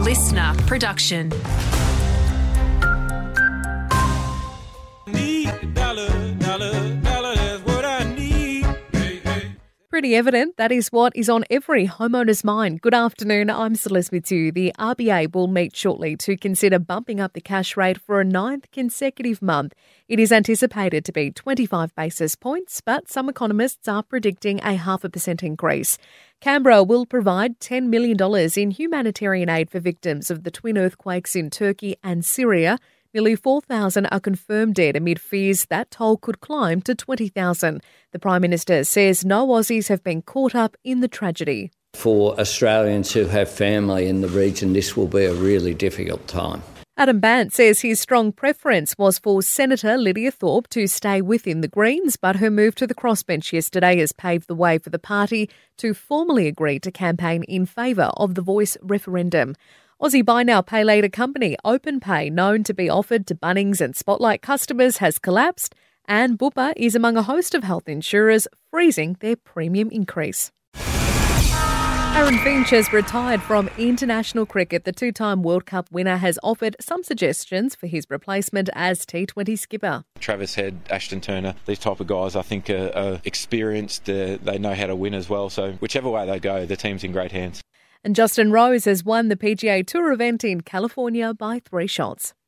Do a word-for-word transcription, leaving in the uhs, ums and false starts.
listener production. Pretty evident that is what is on every homeowner's mind. Good afternoon, I'm Celeste Mitsu. The R B A will meet shortly to consider bumping up the cash rate for a ninth consecutive month. It is anticipated to be twenty-five basis points, but some economists are predicting a half a percent increase. Canberra will provide ten million dollars in humanitarian aid for victims of the twin earthquakes in Turkey and Syria. Nearly four thousand are confirmed dead amid fears that toll could climb to twenty thousand. The Prime Minister says no Aussies have been caught up in the tragedy. For Australians who have family in the region, this will be a really difficult time. Adam Bandt says his strong preference was for Senator Lydia Thorpe to stay within the Greens, but her move to the crossbench yesterday has paved the way for the party to formally agree to campaign in favour of the Voice referendum. Aussie buy now, pay later company OpenPay, known to be offered to Bunnings and Spotlight customers, has collapsed, and Bupa is among a host of health insurers freezing their premium increase. Aaron Finch has retired from international cricket. The two-time World Cup winner has offered some suggestions for his replacement as T twenty skipper. Travis Head, Ashton Turner, these type of guys I think are, are experienced, uh, they know how to win as well, so whichever way they go, the team's in great hands. And Justin Rose has won the P G A Tour event in California by three shots.